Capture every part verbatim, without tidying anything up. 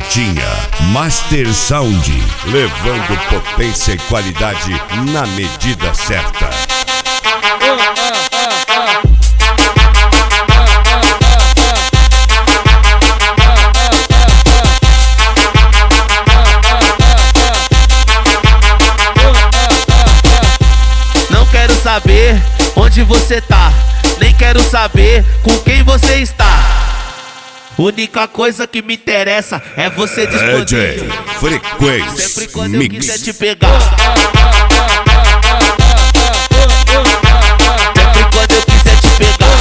Motinha Master Sound, levando potência e qualidade na medida certa. Não quero saber onde você tá, nem quero saber com quem você está. Única coisa que me interessa é você disponível. D J Frequência Sempre quando Mix. eu quiser te pegar. Sempre quando eu quiser te pegar.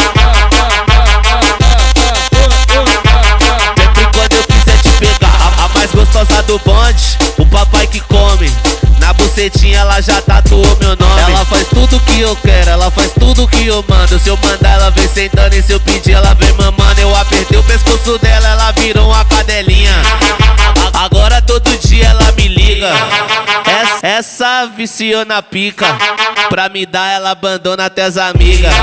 Sempre quando eu quiser te pegar. A, a mais gostosa do bonde, o papai que come. Na bucetinha ela já tatuou meu nome. Ela faz tudo que eu quero, ela faz tudo que eu mando. Se eu mandar ela vem sentando e se eu pedir ela vem mamando. Eu apertei o pescoço dela, ela virou uma cadelinha. Agora todo dia ela me liga. Essa, essa viciou na pica. Pra me dar ela abandona até as amigas.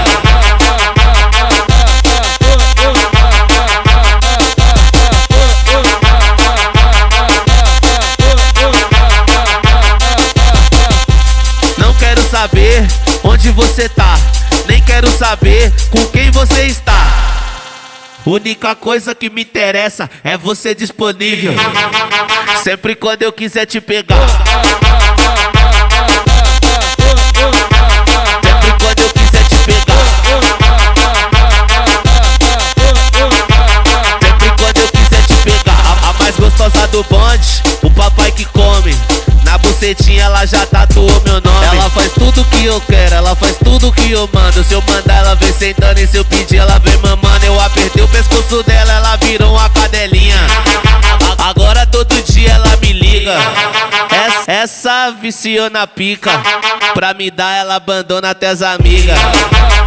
Saber onde você tá, nem quero saber com quem você está. Única coisa que me interessa é você disponível. Sempre quando eu quiser te pegar. Sempre quando eu quiser te pegar. Sempre quando eu quiser te pegar. A, a mais gostosa do bonde, o papai que come. Na bucetinha ela já tatuou meu nome. Ela faz tudo que eu quero, ela faz tudo que eu mando. Se eu mandar ela vem sentando e se eu pedir ela vem mamando. Eu apertei o pescoço dela, ela virou uma cadelinha. Agora todo dia ela me liga. Essa, essa viciou na pica. Pra me dar ela abandona até as amigas.